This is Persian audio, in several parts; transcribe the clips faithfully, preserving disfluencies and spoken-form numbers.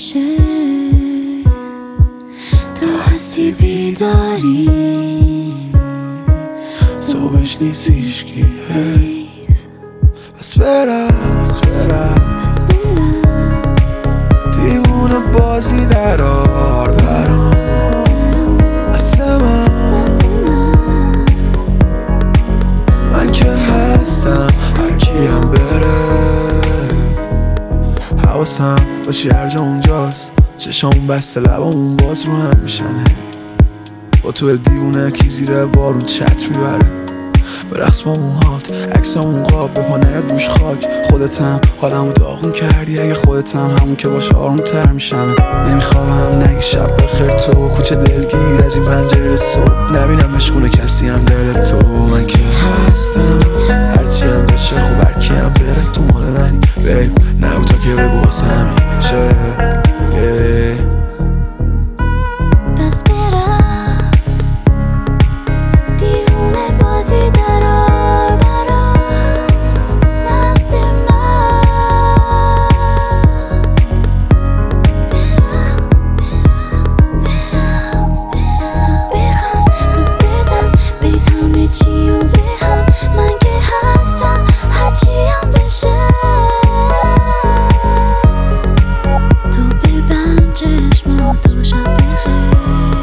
بشه تا هستی بیداری صبحش نیست هیشکی هی بس برم بس برم دیوونه بازی درار برام از من من که هستم هرکیم بره حواسم باشی هر جا اونجاست چشامون بسته لبامون باز رو هم میشنه با تو دیوونه کی زیر بارون چت میبره برقص با موهات عکسامون قاب به پانه دوش خاک خودتم حالمو داغون کردی اگه خودتم همون که باشه آروم تر میشم نمیخوام نگی شب بخیر تو کوچه دلگیر از این پنجره صبح نبینم مشغول کسی هم دل تو من که هستم هرچی هم بشه خوب هرکی هم بره تو مال منی بیب نه تا که بگو واسه همین شه بس برقص دیوونه بازی درار برام مست مست تو بخند تو بزن بریز همه چی و به هم من که هستم هرچی هم بشه تو ببند چشماتو شب بخیر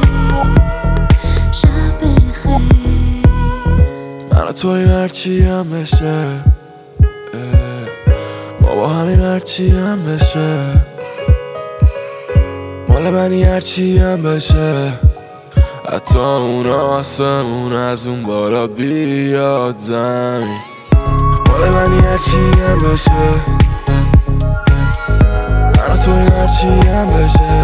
شب بخیر من و تویم هرچی هم بشه ما با همین هرچی هم بشه مال منی هرچی هم بشه حتی اون آسمون از اون بالا بیاد زمین مال منی هرچی هم بشه من و تویم هرچی هم بشه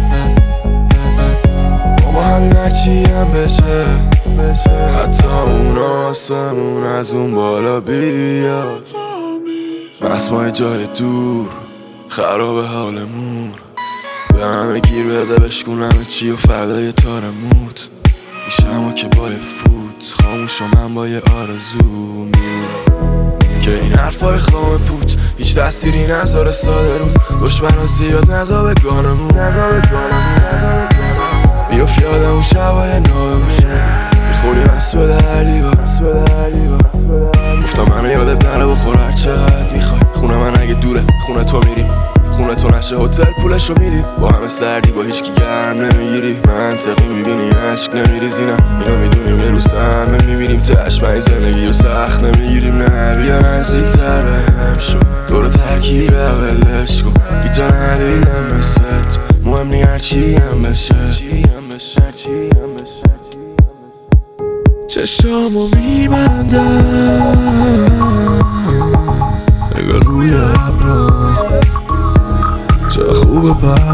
ما با همین هرچی هم بشه حتی اون آسمون از اون بالا بیاد مسمای جای دور خراب حالمون به همه گیر بده بشکون همه چی و فردا یه تارموت میشم که با یه فوت خاموش و من با یه آرزو میمونم که این حرفای خام پوچ هیچ تأثیری نذاره ساده رو دشمن ها زیاد نزا به گانمون بیاف یادم اون شبای نامون میخوری مست به دلیبا گفتم منو یادت نره بخور هر چقدر میخوای خونه من اگه دوره خونه تو میریم خونه تو نشه هتل پولش رو میدیم با همه سردی با هیچ کی گرم نمیگیری منطقی میبینی عشق نمیریزی نه اینو میدونیم یه روز همه میبینیم تشمعی زندگی و سخت نمیگیریم نه بیا نزدیک تر بهم شو دور ترکیب اولش کن بیجا ندیدم مثل تو مهم نی هرچی هم بشه چشامو میبندم نگاه روی ابرام چه خوب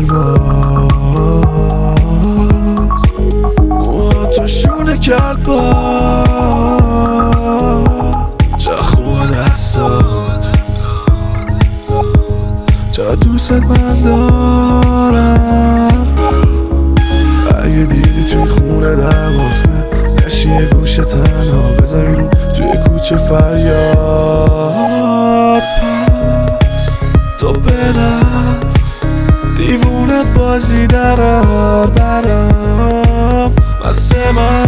پرواز موها تو شونه کرد باد چه خوب دستات چه دوست من دارم اگه دیدی توی خونه دوازنه نشی یه گوشه تنها بزن بیرون توی کوچه فریاد پس تو برقص دیوونه بازی درار برام مست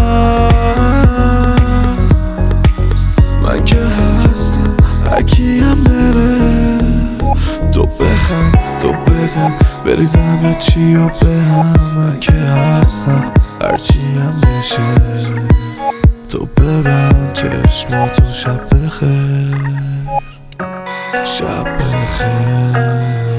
مست من که هستم هرکیم بره تو بخند تو بزن بریز همه چی و به هم من که هستم هرچی هم بشه تو ببند چشماتو شب بخیر شب بخیر